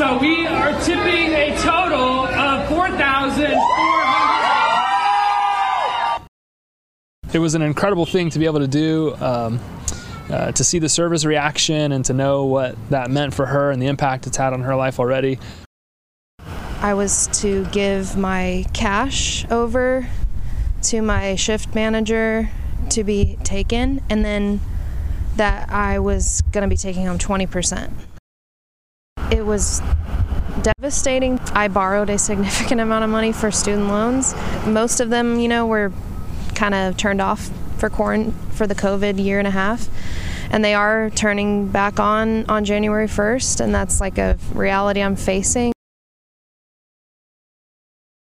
So we are tipping a total of $4,400. It was an incredible thing to be able to do, to see the service reaction and to know what that meant for her and the impact it's had on her life already. I was to give my cash over to my shift manager to be taken, and then that I was going to be taking home 20%. It was devastating. I borrowed a significant amount of money for student loans. Most of them, were kind of turned off for the COVID year and a half, and they are turning back on January 1st, and that's like a reality I'm facing.